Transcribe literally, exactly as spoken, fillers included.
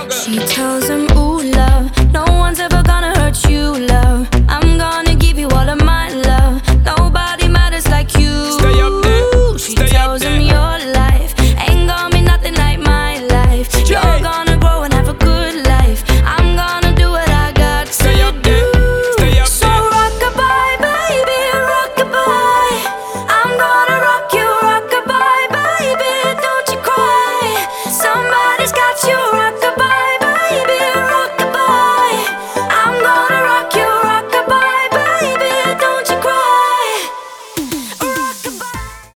She tells him, ooh, love, no one's ever gonna hurt you, love.